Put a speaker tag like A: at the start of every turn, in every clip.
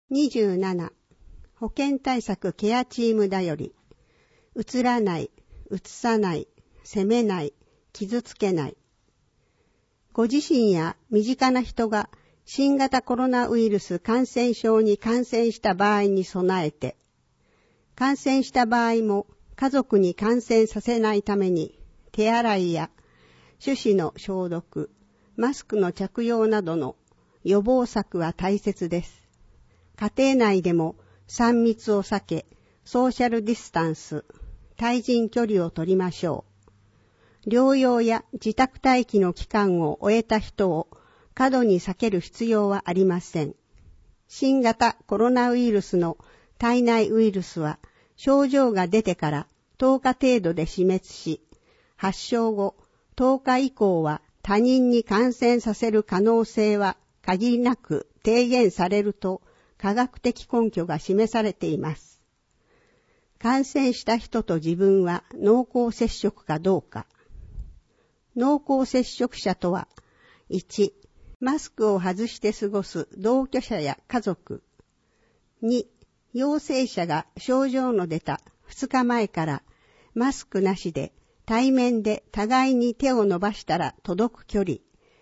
A: 27. 保健対策ケアチームだより、うつらない、うつさない、責めない、傷つけない。ご自身や身近な人が新型コロナウイルス感染症に感染した場合に備えて、感染した場合も家族に感染させないために手洗いや手指の消毒、マスクの着用などの予防策は大切です。家庭内でも3密を避け、ソーシャルディスタンス、対人距離を取りましょう。療養や自宅待機の期間を終えた人を過度に避ける必要はありません。新型コロナウイルスの体内ウイルスは症状が出てから10日程度で死滅し、発症後10日以降は他人に感染させる可能性は限りなく低減されると科学的根拠が示されています。感染した人と自分は濃厚接触かどうか。濃厚接触者とは、1、マスクを外して過ごす同居者や家族。2、陽性者が症状の出た2日前からマスクなしで対面で互いに手を伸ばしたら届く距離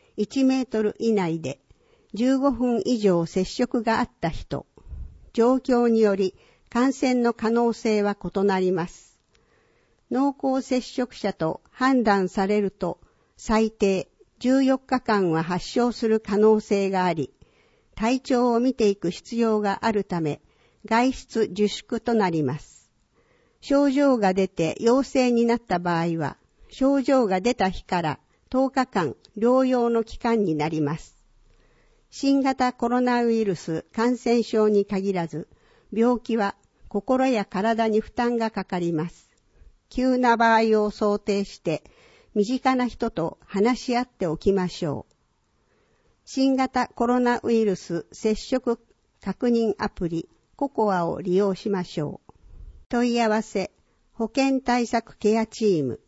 A: 1メートル以内で15分以上接触があった人。状況により感染の可能性は異なります。濃厚接触者と判断されると最低14日間は発症する可能性があり、体調を見ていく必要があるため外出自粛となります。症状が出て陽性になった場合は、症状が出た日から10日間療養の期間になります。新型コロナウイルス感染症に限らず、病気は心や体に負担がかかります。急な場合を想定して、身近な人と話し合っておきましょう。新型コロナウイルス接触確認アプリココアを利用しましょう。問い合わせ、保健対策ケアチーム